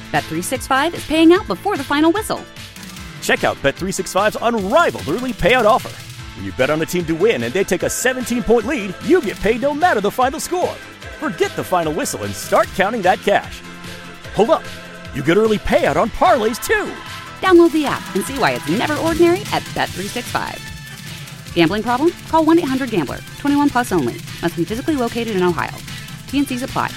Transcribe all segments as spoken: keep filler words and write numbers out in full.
Bet three sixty-five is paying out before the final whistle. Check out Bet three sixty-five's unrivaled early payout offer. When you bet on a team to win and they take a seventeen-point lead, you get paid no matter the final score. Forget the final whistle and start counting that cash. Hold up. You get early payout on parlays, too. Download the app and see why it's never ordinary at Bet three sixty-five. Gambling problem? Call one eight hundred gambler. twenty-one plus only. Must be physically located in Ohio. T N Cs apply.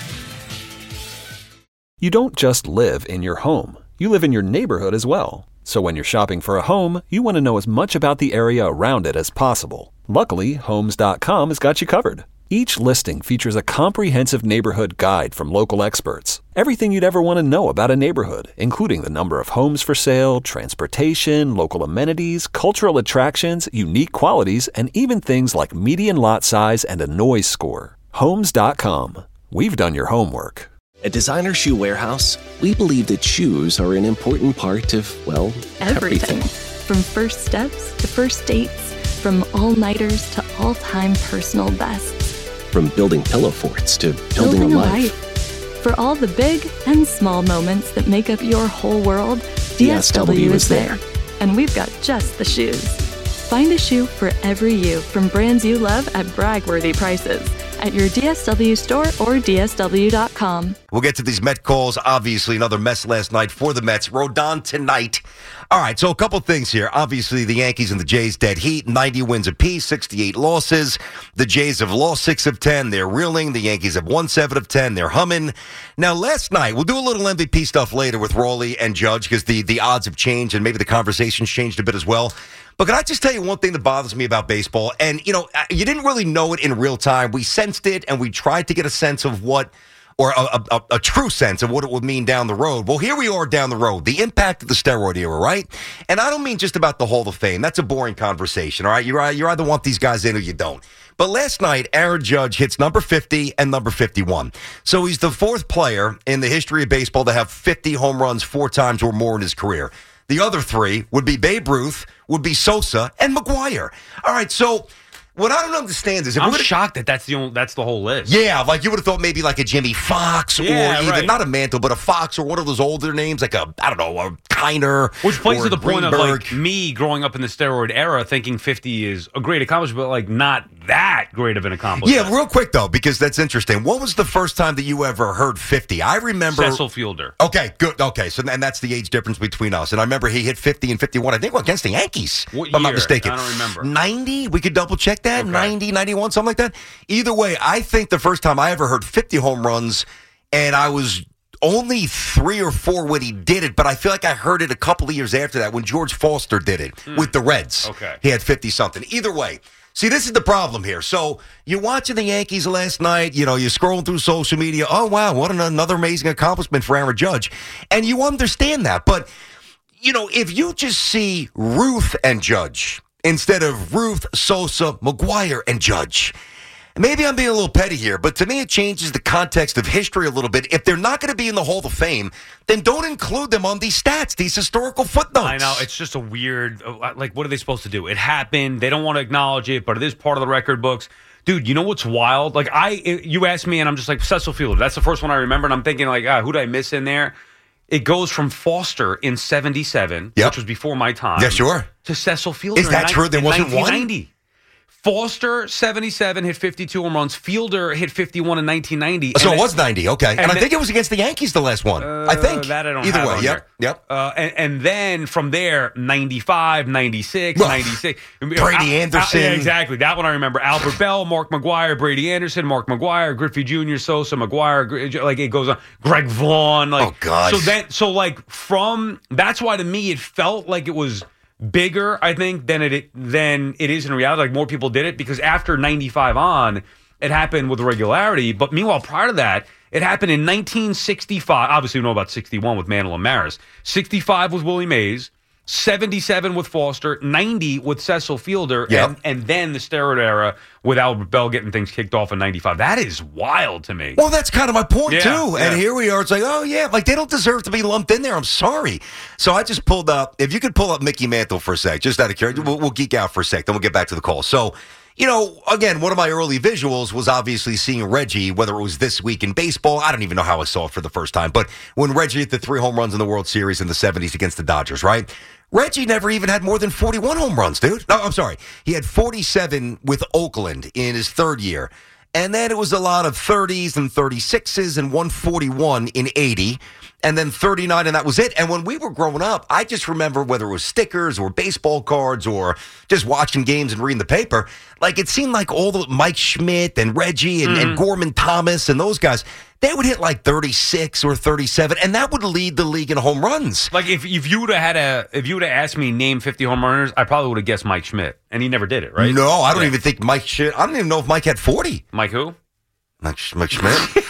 You don't just live in your home. You live in your neighborhood as well. So when you're shopping for a home, you want to know as much about the area around it as possible. Luckily, Homes dot com has got you covered. Each listing features a comprehensive neighborhood guide from local experts. Everything you'd ever want to know about a neighborhood, including the number of homes for sale, transportation, local amenities, cultural attractions, unique qualities, and even things like median lot size and a noise score. Homes dot com. We've done your homework. At Designer Shoe Warehouse, we believe that shoes are an important part of, well, everything. everything. From first steps to first dates, from all-nighters to all-time personal bests. From building pillow forts to building, building a, a life. life. For all the big and small moments that make up your whole world, D S W is there. And we've got just the shoes. Find a shoe for every you from brands you love at brag-worthy prices at your D S W store or D S W dot com. We'll get to these Met calls. Obviously, another mess last night for the Mets. Rodon tonight. All right, so a couple things here. Obviously, the Yankees and the Jays dead heat. ninety wins apiece, sixty-eight losses. The Jays have lost six of ten. They're reeling. The Yankees have won seven of ten. They're humming. Now, last night, we'll do a little M V P stuff later with Rowley and Judge because the, the odds have changed and maybe the conversation's changed a bit as well. But can I just tell you one thing that bothers me about baseball? And, you know, you didn't really know it in real time. We sensed it, and we tried to get a sense of what, or a, a, a true sense of what it would mean down the road. Well, here we are down the road. The impact of the steroid era, right? And I don't mean just about the Hall of Fame. That's a boring conversation, all right? You you either want these guys in or you don't. But last night, Aaron Judge hits number fifty and number fifty-one. So he's the fourth player in the history of baseball to have fifty home runs four times or more in his career. The other three would be Babe Ruth, would be Sosa, and McGwire. All right, so what I don't understand is... If I'm we're shocked that that's the only, that's the whole list. Yeah, like you would have thought maybe like a Jimmy Fox Yeah, or even, right. not a Mantle, but a Fox or one of those older names, like a, I don't know, a Kiner. Which plays or to the point of like Greenberg. me growing up in the steroid era thinking fifty is a great accomplishment, but like not that great of an accomplishment. Yeah, real quick, though, because that's interesting. What was the first time that you ever heard fifty? I remember... Cecil Fielder. Okay, good. Okay, so and that's the age difference between us. And I remember he hit fifty and fifty-one, I think, against the Yankees, What if I'm not year? mistaken. I don't remember. ninety? We could double-check that? Okay. ninety, ninety-one, something like that? Either way, I think the first time I ever heard fifty home runs, and I was only three or four when he did it, but I feel like I heard it a couple of years after that when George Foster did it Mm. with the Reds. Okay. He had fifty-something. Either way. See, this is the problem here. So you're watching the Yankees last night, you know, you're scrolling through social media. Oh, wow, what an, another amazing accomplishment for Aaron Judge. And you understand that. But, you know, if you just see Ruth and Judge instead of Ruth, Sosa, McGwire, and Judge, maybe I'm being a little petty here, but to me it changes the context of history a little bit. If they're not going to be in the Hall of Fame, then don't include them on these stats, these historical footnotes. I know, it's just a weird, like, what are they supposed to do? It happened. They don't want to acknowledge it, but it is part of the record books. Dude, you know what's wild? Like, I, you asked me, and I'm just like, Cecil Fielder. That's the first one I remember, and I'm thinking, like, ah, who did I miss in there? It goes from Foster in seventy-seven, Yep. which was before my time. Yeah, sure. To Cecil Fielder. Is that in true? There in wasn't one? nineteen ninety. Foster, seventy-seven, hit fifty-two home runs. Fielder hit fifty-one in nineteen ninety. So and it was ninety, okay. And, and I then- think it was against the Yankees, the last one. Uh, I think. That I don't Either have way, on yep, there. yep. Uh, and, and then from there, ninety-five, ninety-six, Well, ninety-six. Brady Al- Al- Anderson. yeah, exactly. That one I remember. Albert Bell, Mark McGwire, Brady Anderson, Mark McGwire, Griffey Junior, Sosa, McGwire, Gr- like it goes on. Greg Vaughn. Like, Oh, God. So then, so like from, that's why to me it felt like it was bigger, I think, than it than it is in reality. Like more people did it because after ninety-five on, it happened with regularity. But meanwhile, prior to that, it happened in nineteen sixty-five. Obviously, we know about sixty-one with Mantle and Maris. sixty-five with Willie Mays. seventy-seven with Foster. ninety with Cecil Fielder. Yep. And, and then the steroid era with Albert Bell getting things kicked off in ninety-five. That is wild to me. Well, that's kind of my point, Yeah, too. And yeah. here we are. It's like, oh, yeah, like they don't deserve to be lumped in there. I'm sorry. So I just pulled up, if you could pull up Mickey Mantle for a sec, just out of curiosity, we'll, we'll geek out for a sec, then we'll get back to the call. So you know, again, one of my early visuals was obviously seeing Reggie, whether it was this week in baseball. I don't even know how I saw it for the first time. But when Reggie hit the three home runs in the World Series in the seventies against the Dodgers, right? Reggie never even had more than forty-one home runs, dude. No, I'm sorry. He had forty-seven with Oakland in his third year. And then it was a lot of thirties and thirty-sixes and one forty-one in eighty. And then thirty-nine, and that was it. And when we were growing up, I just remember whether it was stickers or baseball cards or just watching games and reading the paper, like it seemed like all the Mike Schmidt and Reggie and, mm-hmm. and Gorman Thomas and those guys, they would hit like thirty-six or thirty-seven, and that would lead the league in home runs. Like if if you would have had a if you would have asked me name fifty home runners, I probably would have guessed Mike Schmidt, and he never did it, right? No, I don't yeah. even think Mike Schmidt. I don't even know if Mike had forty. Mike who? Mike, Mike Schmidt.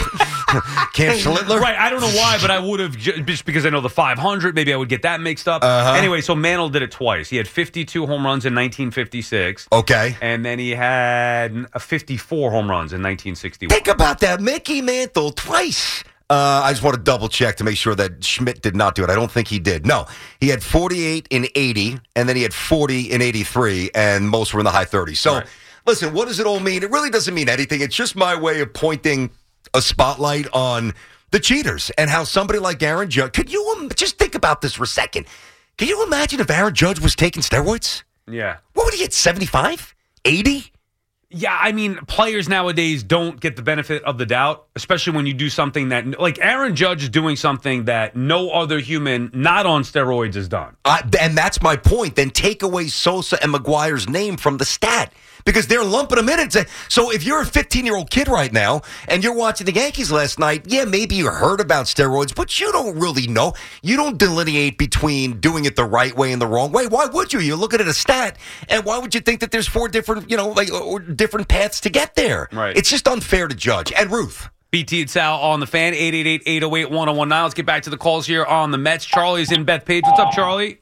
Cam Schlittler? Right, I don't know why, but I would have, just because I know the five hundred, maybe I would get that mixed up. Uh-huh. Anyway, so Mantle did it twice. He had fifty-two home runs in nineteen fifty-six. Okay. And then he had a fifty-four home runs in nineteen sixty-one. Think about that. Mickey Mantle twice. Uh, I just want to double check to make sure that Schmidt did not do it. I don't think he did. No, he had forty-eight in eighty, and then he had forty in eighty-three, and most were in the high thirties. So, right. Listen, what does it all mean? It really doesn't mean anything. It's just my way of pointing a spotlight on the cheaters and how somebody like Aaron Judge, could you just think about this for a second? Can you imagine if Aaron Judge was taking steroids? Yeah. What would he get, seventy-five? eighty? Yeah, I mean, players nowadays don't get the benefit of the doubt, especially when you do something that, like Aaron Judge is doing something that no other human not on steroids has done. Uh, and that's my point. Then take away Sosa and McGuire's name from the stat. Because they're lumping them in. And say, so if you're a fifteen-year-old kid right now and you're watching the Yankees last night, yeah, maybe you heard about steroids, but you don't really know. You don't delineate between doing it the right way and the wrong way. Why would you? You're looking at a stat, and why would you think that there's four different, you know, like or different paths to get there? Right. It's just unfair to judge. And Ruth. B T and Sal on the Fan, eight eight eight, eight oh eight, one oh one nine. Let's get back to the calls here on the Mets. Charlie's in Bethpage. What's up, Charlie?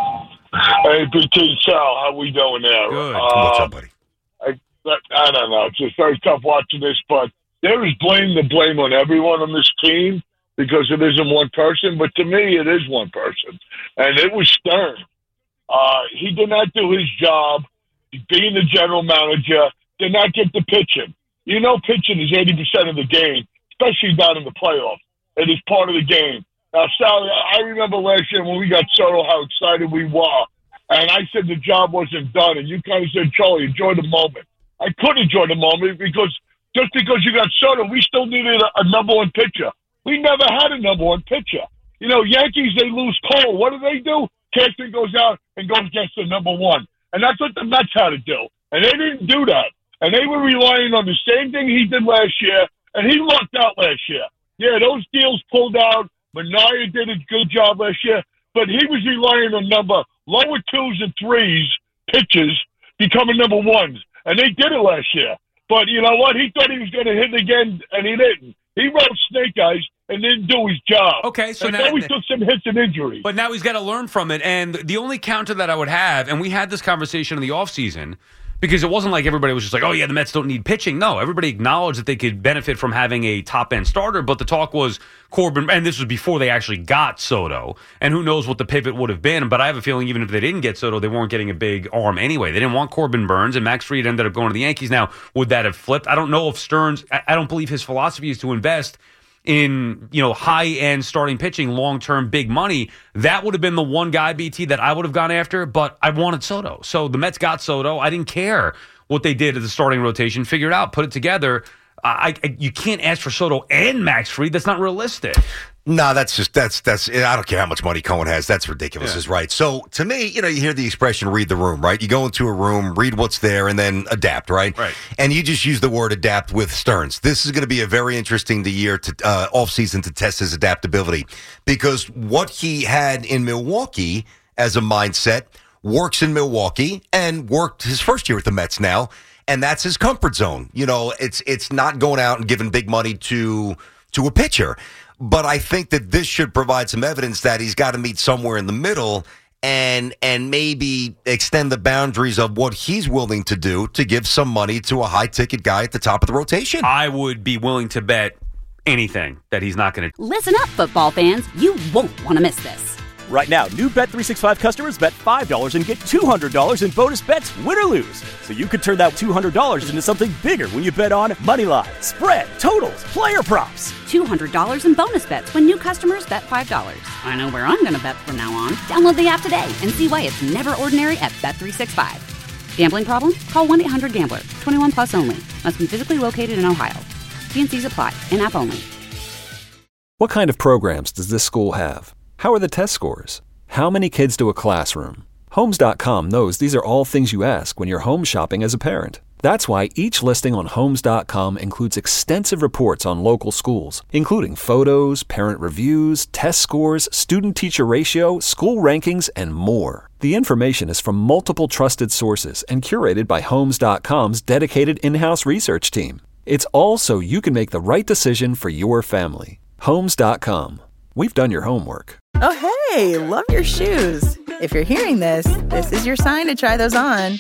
Hey, B T, Sal, how we doing there? Good. Uh, What's up, buddy? I don't know. It's just very tough watching this, but there is blame to blame on everyone on this team because it isn't one person. But to me, it is one person, and it was Stern. Uh, he did not do his job. Being the general manager, did not get the pitching. You know, pitching is eighty percent of the game, especially down in the playoffs. It is part of the game. Now, Sally, I remember last year when we got Soto, how excited we were. And I said the job wasn't done, and you kind of said, Charlie, enjoy the moment. I could enjoy the moment because just because you got Soto, we still needed a, a number one pitcher. We never had a number one pitcher. You know, Yankees, they lose Cole. What do they do? Canton goes out and goes against the number one. And that's what the Mets had to do. And they didn't do that. And they were relying on the same thing he did last year, and he lucked out last year. Yeah, those deals pulled out. Minaya did a good job last year, but he was relying on number lower twos and threes pitches becoming number ones. And they did it last year. But you know what? He thought he was going to hit again, and he didn't. He rode snake eyes and didn't do his job. Okay, so and now he took some hits and injuries. But now he's got to learn from it. And the only counter that I would have, and we had this conversation in the offseason, because it wasn't like everybody was just like, oh, yeah, the Mets don't need pitching. No, everybody acknowledged that they could benefit from having a top-end starter, but the talk was Corbin, and this was before they actually got Soto, and who knows what the pivot would have been, but I have a feeling even if they didn't get Soto, they weren't getting a big arm anyway. They didn't want Corbin Burns, and Max Fried ended up going to the Yankees. Now, would that have flipped? I don't know if Stearns, I don't believe his philosophy is to invest in, you know, high-end starting pitching, long-term, big money. That would have been the one guy, B T, that I would have gone after, but I wanted Soto. So the Mets got Soto. I didn't care what they did at the starting rotation. Figure it out, put it together. I, I you can't ask for Soto and Max Fried. That's not realistic. No, that's just, that's, that's, I don't care how much money Cohen has. That's ridiculous, yeah. Is right. So to me, you know, you hear the expression, read the room, right? You go into a room, read what's there, and then adapt, right? Right. And you just use the word adapt with Stearns. This is going to be a very interesting year to, uh, offseason to test his adaptability because what he had in Milwaukee as a mindset works in Milwaukee and worked his first year with the Mets now. And that's his comfort zone. You know, it's, it's not going out and giving big money to, to a pitcher. But I think that this should provide some evidence that he's got to meet somewhere in the middle and and maybe extend the boundaries of what he's willing to do to give some money to a high-ticket guy at the top of the rotation. I would be willing to bet anything that he's not going to. Listen up, football fans. You won't want to miss this. Right now, new Bet three sixty-five customers bet five dollars and get two hundred dollars in bonus bets, win or lose. So you could turn that two hundred dollars into something bigger when you bet on moneyline, spread, totals, player props. two hundred dollars in bonus bets when new customers bet five dollars. I know where I'm going to bet from now on. Download the app today and see why it's never ordinary at Bet three sixty-five. Gambling problem? Call one eight hundred gambler. twenty-one plus only. Must be physically located in Ohio. T N Cs apply. In-app only. What kind of programs does this school have? How are the test scores? How many kids do a classroom? Homes dot com knows these are all things you ask when you're home shopping as a parent. That's why each listing on Homes dot com includes extensive reports on local schools, including photos, parent reviews, test scores, student-teacher ratio, school rankings, and more. The information is from multiple trusted sources and curated by Homes dot com's dedicated in-house research team. It's all so you can make the right decision for your family. Homes dot com. We've done your homework. Oh, hey, love your shoes. If you're hearing this, this is your sign to try those on.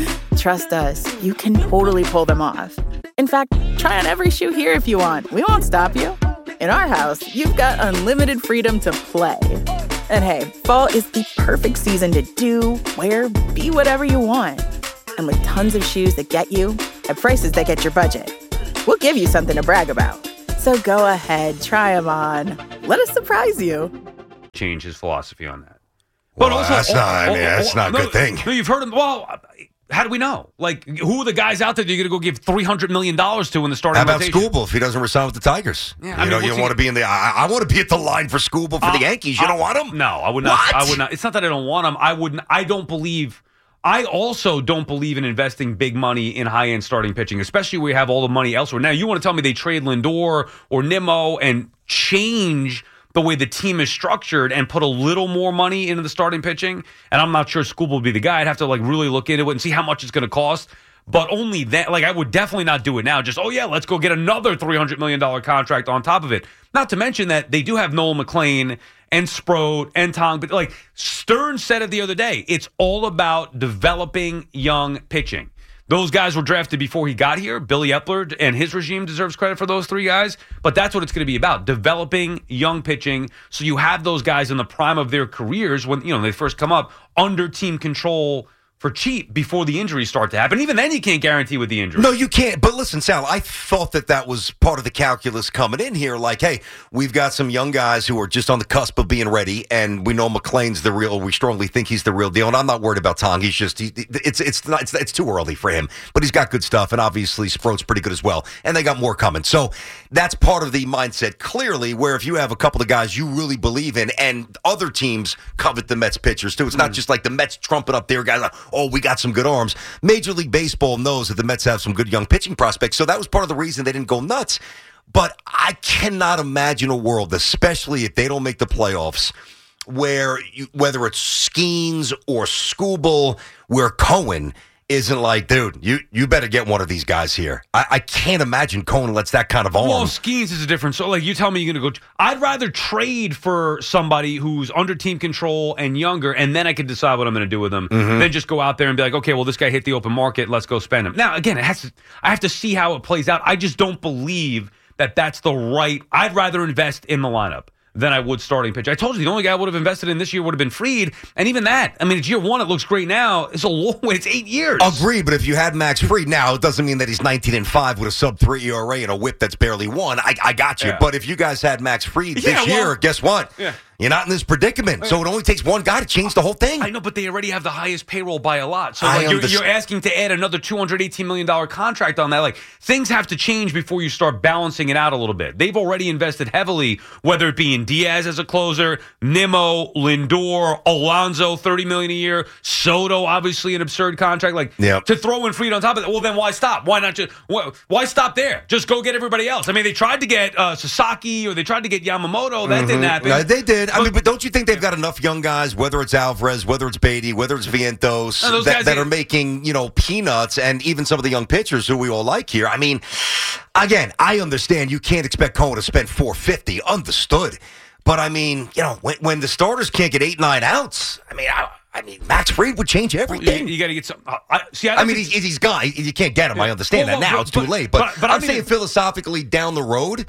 Trust us, you can totally pull them off. In fact, try on every shoe here if you want. We won't stop you. In our house, you've got unlimited freedom to play. And hey, fall is the perfect season to do, wear, be whatever you want. And with tons of shoes that get you at prices that get your budget, we'll give you something to brag about. So go ahead, try them on. Let us surprise you. Change his philosophy on that. Well, but also, that's not, I mean, that's not a good thing. No, you've heard him. Well, how do we know? Like, who are the guys out there that you're going to go give three hundred million dollars to in the starting rotation? How about Skubal if he doesn't resign with the Tigers? Yeah, you I mean, know, you don't want to be in the. I, I want to be at the line for Skubal for uh, the Yankees. You uh, don't want him? No, I would not. What? I would not. It's not that I don't want him. I wouldn't. I don't believe. I also don't believe in investing big money in high-end starting pitching, especially where you have all the money elsewhere. Now, you want to tell me they trade Lindor or Nimmo and change the way the team is structured and put a little more money into the starting pitching, and I'm not sure Skubal would be the guy. I'd have to like really look into it and see how much it's going to cost. But only that, like I would definitely not do it now. Just, oh yeah, let's go get another three hundred million dollars contract on top of it. Not to mention that they do have Noel McLean and Sproat and Tong. But like Stern said it the other day, it's all about developing young pitching. Those guys were drafted before he got here. Billy Epler and his regime deserves credit for those three guys. But that's what it's going to be about, developing young pitching. So you have those guys in the prime of their careers when you know they first come up under team control for cheap before the injuries start to happen. Even then, you can't guarantee with the injury. No, you can't. But listen, Sal, I thought that that was part of the calculus coming in here. Like, hey, we've got some young guys who are just on the cusp of being ready, and we know McLean's the real. We strongly think he's the real deal. And I'm not worried about Tong. He's just he, it's it's not it's, it's too early for him. But he's got good stuff, and obviously Sproat's pretty good as well. And they got more coming. So that's part of the mindset. Clearly, where if you have a couple of guys you really believe in, and other teams covet the Mets pitchers too. It's not just like the Mets trumping up their guys. Like, oh, we got some good arms. Major League Baseball knows that the Mets have some good young pitching prospects, so that was part of the reason they didn't go nuts. But I cannot imagine a world, especially if they don't make the playoffs, where you, whether it's Skeens or Skubal, where Cohen isn't like, dude, you you better get one of these guys here. I, I can't imagine Cohen lets that kind of arm. Well, Skeens is a different. So, like, you tell me you're going to go. I'd rather trade for somebody who's under team control and younger, and then I can decide what I'm going to do with them. Mm-hmm. Then just go out there and be like, okay, well, this guy hit the open market. Let's go spend him. Now, again, it has to. I have to see how it plays out. I just don't believe that that's the right. I'd rather invest in the lineup than I would starting pitch. I told you the only guy I would have invested in this year would have been Fried, and even that, I mean, it's year one, it looks great now. It's a long way, it's eight years. Agreed, but if you had Max Fried now, it doesn't mean that he's nineteen and five with a sub three E R A and a whip that's barely one. I, I got you, yeah. But if you guys had Max Fried this yeah, well, year, guess what? Yeah. You're not in this predicament, so it only takes one guy to change the whole thing. I know, but they already have the highest payroll by a lot. So like, you're, you're asking to add another two hundred eighteen million dollars contract on that. Like, things have to change before you start balancing it out a little bit. They've already invested heavily, whether it be in Diaz as a closer, Nimmo, Lindor, Alonso, thirty million dollars a year, Soto, obviously an absurd contract. Like, yep. To throw in Fried on top of that, well, then why stop? Why not just, why, why stop there? Just go get everybody else. I mean, they tried to get uh, Sasaki or they tried to get Yamamoto. That mm-hmm. didn't happen. No, they did. I mean, but don't you think they've got enough young guys, whether it's Alvarez, whether it's Beatty, whether it's Vientos, no, that, that are making, you know, peanuts, and even some of the young pitchers who we all like here. I mean, again, I understand you can't expect Cohen to spend four hundred fifty dollars. Understood. But, I mean, you know, when, when the starters can't get eight, nine outs, I mean, I, I mean, Max Fried would change everything. You, you got to get some. Uh, I, see, I, I mean, he's, he's gone. You can't get him. Yeah. I understand well, that well, now. But, it's too late. But, but, but I'm saying even, philosophically down the road,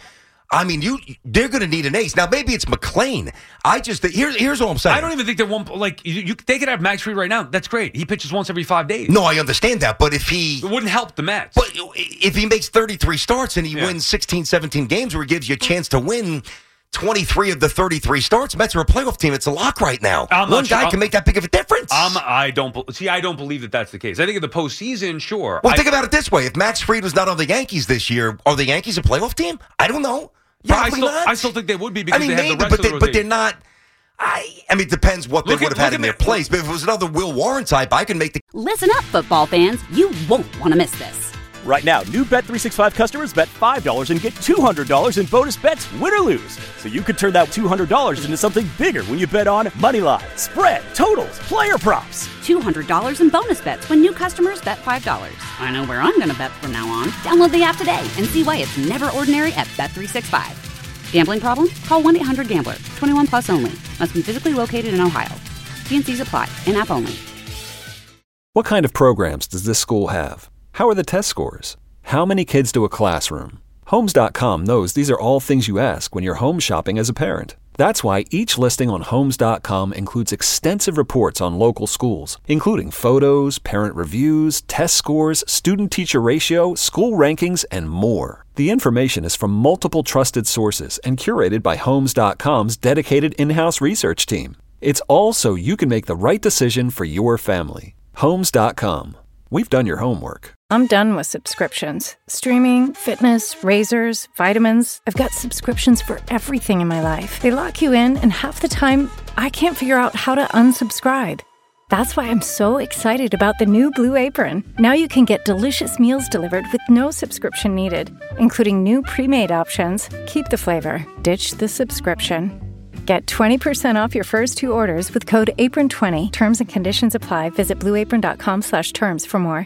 I mean, you they're going to need an ace. Now, maybe it's McClain. I just here, here's what I'm saying. I don't even think they won't like you, you. They could have Max Fried right now. That's great. He pitches once every five days. No, I understand that, but if he it wouldn't help the Mets. But if he makes thirty-three starts and he yeah. wins sixteen, seventeen games, where he gives you a chance to win twenty-three of the thirty-three starts, Mets are a playoff team. It's a lock right now. I'm One sure. guy I'm, can make that big of a difference. I'm, I don't see. I don't believe that that's the case. I think in the postseason, sure. Well, I, think about it this way: if Max Fried was not on the Yankees this year, are the Yankees a playoff team? I don't know. Yeah, Probably I still, not. I still think they would be because I mean, they have maybe, the rest but, of the they, rotation. but they're not. I, I mean, it depends what they Look would at- have had look in at their me- place. But if it was another Will Warren type, I can make the. Listen up, football fans. You won't want to miss this. Right now, new Bet three sixty-five customers bet five dollars and get two hundred dollars in bonus bets, win or lose. So you could turn that two hundred dollars into something bigger when you bet on moneyline, spread, totals, player props. two hundred dollars in bonus bets when new customers bet five dollars. I know where I'm going to bet from now on. Download the app today and see why it's never ordinary at Bet three sixty-five. Gambling problem? Call one eight hundred gambler. twenty-one plus only. Must be physically located in Ohio. T and C's apply. In-app only. What kind of programs does this school have? How are the test scores? How many kids do a classroom? Homes dot com knows these are all things you ask when you're home shopping as a parent. That's why each listing on Homes dot com includes extensive reports on local schools, including photos, parent reviews, test scores, student-teacher ratio, school rankings, and more. The information is from multiple trusted sources and curated by Homes dot com's dedicated in-house research team. It's all so you can make the right decision for your family. Homes dot com. We've done your homework. I'm done with subscriptions. Streaming, fitness, razors, vitamins. I've got subscriptions for everything in my life. They lock you in, and half the time, I can't figure out how to unsubscribe. That's why I'm so excited about the new Blue Apron. Now you can get delicious meals delivered with no subscription needed, including new pre-made options. Keep the flavor, ditch the subscription. Get twenty percent off your first two orders with code apron twenty. Terms and conditions apply. Visit blue apron dot com slash terms for more.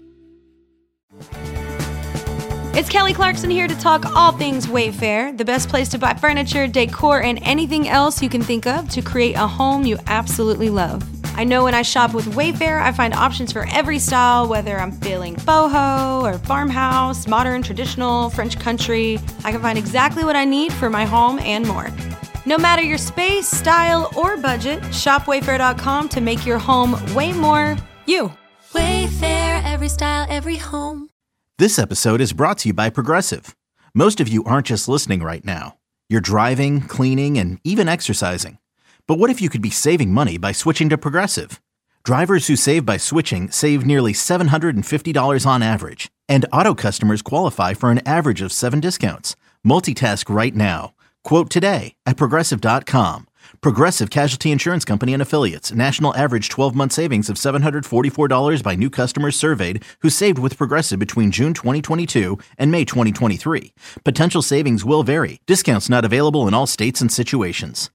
It's Kelly Clarkson here to talk all things Wayfair, the best place to buy furniture, decor, and anything else you can think of to create a home you absolutely love. I know when I shop with Wayfair, I find options for every style, whether I'm feeling boho or farmhouse, modern, traditional, French country. I can find exactly what I need for my home and more. No matter your space, style, or budget, shop wayfair dot com to make your home way more you. Wayfair, every style, every home. This episode is brought to you by Progressive. Most of you aren't just listening right now. You're driving, cleaning, and even exercising. But what if you could be saving money by switching to Progressive? Drivers who save by switching save nearly seven hundred fifty dollars on average. And auto customers qualify for an average of seven discounts. Multitask right now. Quote today at Progressive dot com. Progressive Casualty Insurance Company and Affiliates. National average twelve-month savings of seven hundred forty-four dollars by new customers surveyed who saved with Progressive between June twenty twenty-two and May twenty twenty-three. Potential savings will vary. Discounts not available in all states and situations.